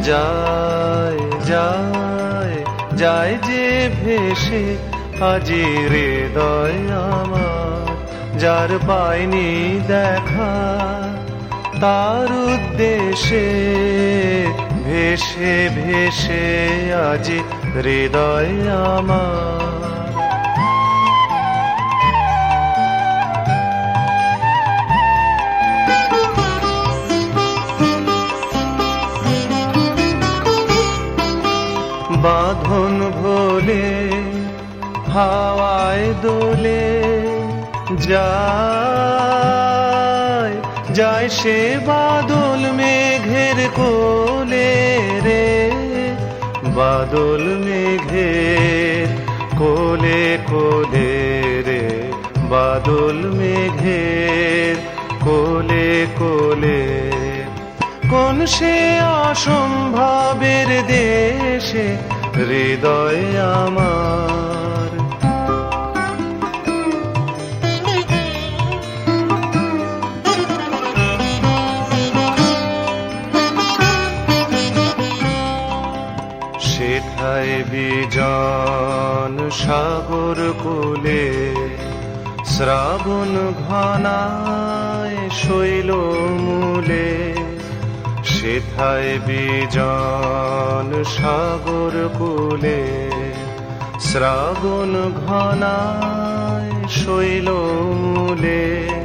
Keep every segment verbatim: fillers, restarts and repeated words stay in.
যায় যায় যায় যে ভেসে আজি হৃদয় আমার, যার পাইনি দেখা তার উদ্দেশ্যে ভেসে ভেসে আজি হৃদয় আমার। বাঁধন ভোলে হাওয়ায় দোলে যায় যায় সে বাদল মেঘের কোলে রে, বাদল মেঘের কোলে কোলে রে, বাদল মেঘের কোলে কোলে। কোন সে অসম্ভবের দেশে হৃদয় আমার, সেথায় বিজন সাগর কোলে শ্রাবণ ঘনায় শৈল মূলে, সেথায় বিজন সাগর কোলে শ্রাবণ ঘনায় শৈল মূলে।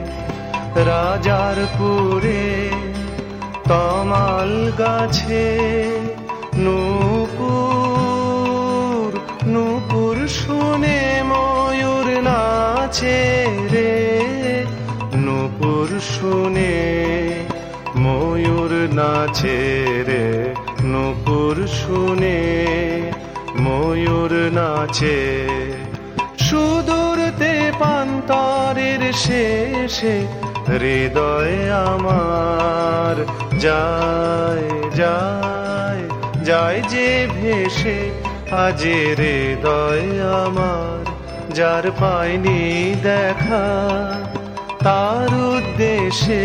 রাজারপুরে তমাল গাছে নূপুর নূপুর শুনে ময়ূর নাচে রে, নূপুর শুনে ময়ূর নাচে রে, নূপুর শুনে ময়ূর নাচে। সুদূর তেপান্তরের শেষে হৃদয় আমার যায় যায় যায় যে ভেসে আজি হৃদয় আমার, যার পাইনি দেখা তার উদ্দেশ্যে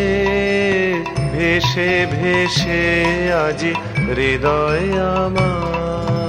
ভেসে ভেসে আজি হৃদয় আমার।